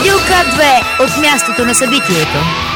Радио К2 от мястото на събитието.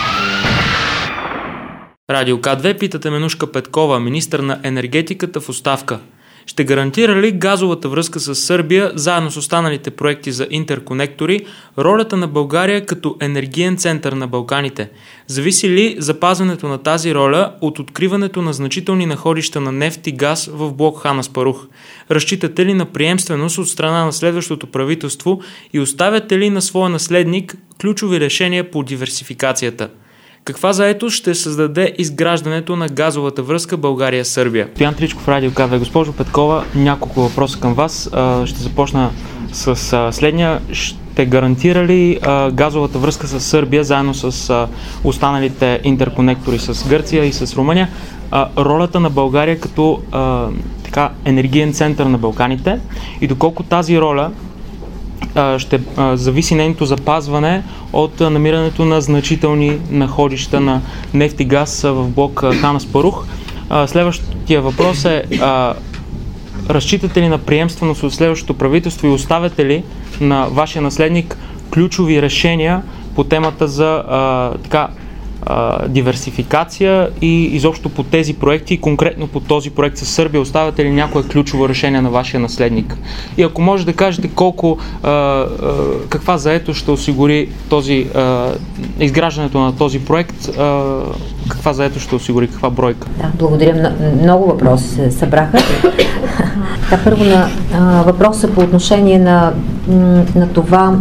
Радио К2 пита Теменужка Петкова, министър на енергетиката в оставка. Ще гарантира ли газовата връзка с Сърбия, заедно с останалите проекти за интерконектори, ролята на България като енергиен център на Балканите? Зависи ли запазването на тази роля от откриването на значителни находища на нефт и газ в блок Хан Аспарух? Разчитате ли на приемственост от страна на следващото правителство и оставяте ли на своя наследник ключови решения по диверсификацията? Каква заетост ще създаде изграждането на газовата връзка България-Сърбия? Стоян Тричков, Радио КВ. Госпожо Петкова, няколко въпроса към вас. Ще започна с следния. Ще гарантира ли газовата връзка с Сърбия, заедно с останалите интерконектори с Гърция и с Румъния, ролята на България като енергиен център на Балканите и доколко тази роля ще зависи нейното запазване от намирането на значителни находища на нефт и газ в блок Хан Аспарух? Следващия въпрос е: разчитате ли на приемственост от следващото правителство и оставяте ли на вашия наследник ключови решения по темата за диверсификация и изобщо по тези проекти, конкретно по този проект с Сърбия, оставяте ли някое ключово решение на вашия наследник? И ако може да кажете каква заетост ще осигури изграждането на този проект, каква заетост ще осигури, каква бройка? Да, благодаря. Много въпроси се събраха. Първо на въпроса по отношение на това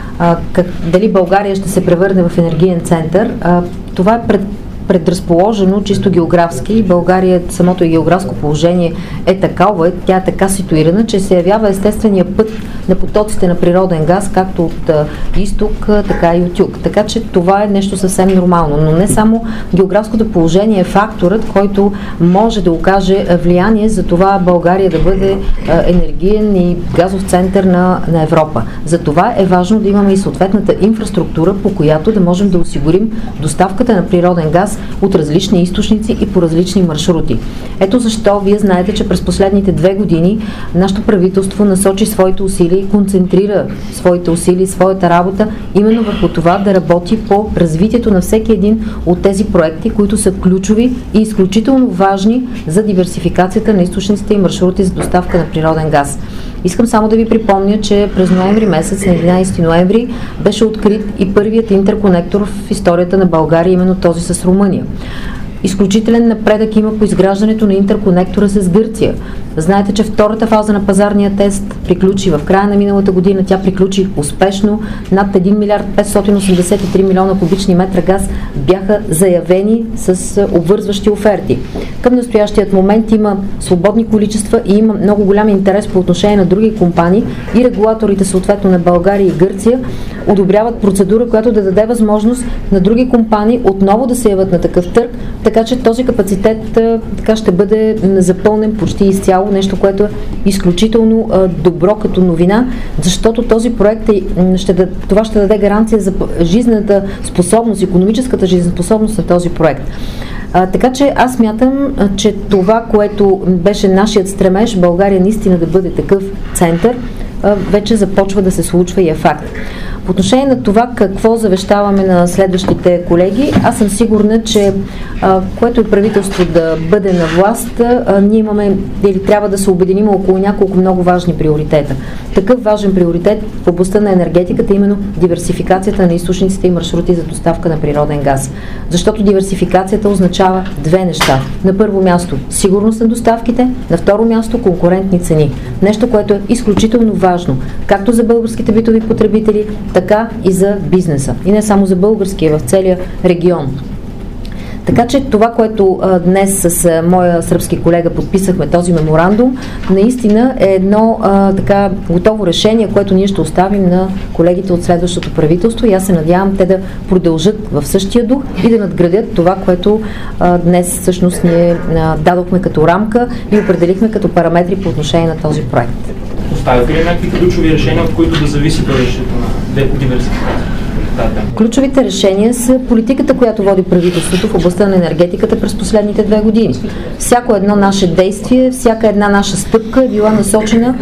дали България ще се превърне в енергиен център. Това е предразположено чисто географски. България, самото и географско положение е такова, тя е така ситуирана, че се явява естествения път на потоците на природен газ, както от изток, така и от юг. Така че това е нещо съвсем нормално. Но не само географското положение е факторът, който може да окаже влияние за това България да бъде енергиен и газов център на Европа. За това е важно да имаме и съответната инфраструктура, по която да можем да осигурим доставката на природен газ от различни източници и по различни маршрути. Ето защо вие знаете, че през последните 2 години нашето правителство насочи своите усилия и концентрира своите усилия и своята работа именно върху това да работи по развитието на всеки един от тези проекти, които са ключови и изключително важни за диверсификацията на източниците и маршрути за доставка на природен газ. Искам само да ви припомня, че през ноември месец, на 11 ноември, беше открит и първият интерконектор в историята на България, именно този с Румъния. Изключителен напредък има по изграждането на интерконектора с Гърция. Знаете, че втората фаза на пазарния тест приключи в края на миналата година. Тя приключи успешно. Над 1 милиард 583 милиона кубични метра газ бяха заявени с обвързващи оферти. Към настоящият момент има свободни количества и има много голям интерес по отношение на други компании и регулаторите съответно на България и Гърция одобряват процедура, която да даде възможност на други компании отново да се явят на такъв търг, така че този капацитет ще бъде запълнен почти изцяло, нещо, което е изключително добро като новина, защото този проект това ще даде гаранция за жизнената способност, икономическата жизнеспособност на този проект. Така че аз смятам, че това, което беше нашият стремеж, България наистина да бъде такъв център, вече започва да се случва и е факт. По отношение на това какво завещаваме на следващите колеги, аз съм сигурна, че което и правителство да бъде на власт, ние имаме или трябва да се обединим около няколко много важни приоритета. Такъв важен приоритет в областта на енергетиката е именно диверсификацията на източниците и маршрути за доставка на природен газ. Защото диверсификацията означава две неща. На първо място сигурност на доставките, на второ място конкурентни цени. Нещо, което е изключително важно, както за българските битови потребители, така и за бизнеса. И не само за българския, в целия регион. Така че това, което днес с моя сръбски колега подписахме този меморандум, наистина е едно готово решение, което ние ще оставим на колегите от следващото правителство и аз се надявам те да продължат в същия дух и да надградят това, което днес всъщност ние дадохме като рамка и определихме като параметри по отношение на този проект. Оставяте ли някакви ключови решения, от които да зависи бъдещето на диверсификация? Ключовите решения са политиката, която води правителството в областта на енергетиката през последните 2 години. Всяко едно наше действие, всяка една наша стъпка е била насочена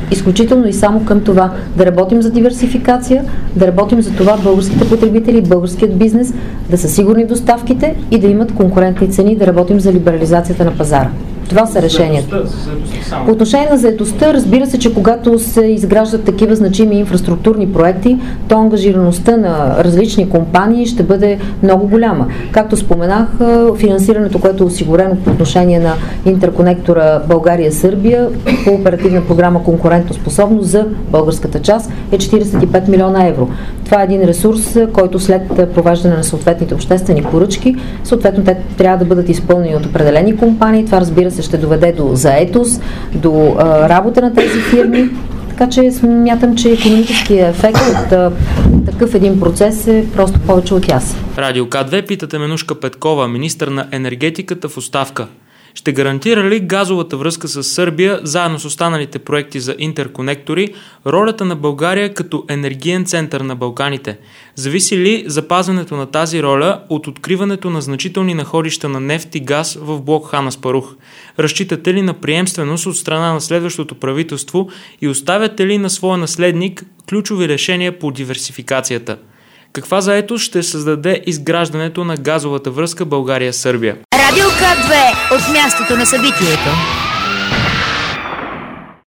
изключително и само към това да работим за диверсификация, да работим за това българските потребители, българският бизнес да са сигурни в доставките и да имат конкурентни цени, да работим за либерализацията на пазара. Това са решенията. По отношение на заетостта, разбира се, че когато се изграждат такива значими инфраструктурни проекти, то ангажираността на различни компании ще бъде много голяма. Както споменах, финансирането, което е осигурено по отношение на интерконектора България-Сърбия по оперативна програма Конкурентоспособност за българската част е 45 милиона евро. Това е един ресурс, който след провеждане на съответните обществени поръчки, съответно те трябва да бъдат изпълнени от определени компании. Това, разбира се, ще доведе до заетост, до работа на тези фирми. Така че смятам, че икономическият ефект от такъв един процес е просто повече от ясен. Радио К2 пита Теменужка Петкова, министър на енергетиката в оставка. Ще гарантира ли газовата връзка с Сърбия, заедно с останалите проекти за интерконектори, ролята на България като енергиен център на Балканите? Зависи ли запазването на тази роля от откриването на значителни находища на нефт и газ в блок Хан Аспарух? Разчитате ли на приемственост от страна на следващото правителство и оставяте ли на своя наследник ключови решения по диверсификацията? Каква заетост ще създаде изграждането на газовата връзка България-Сърбия? Радио К2 от мястото на събитието.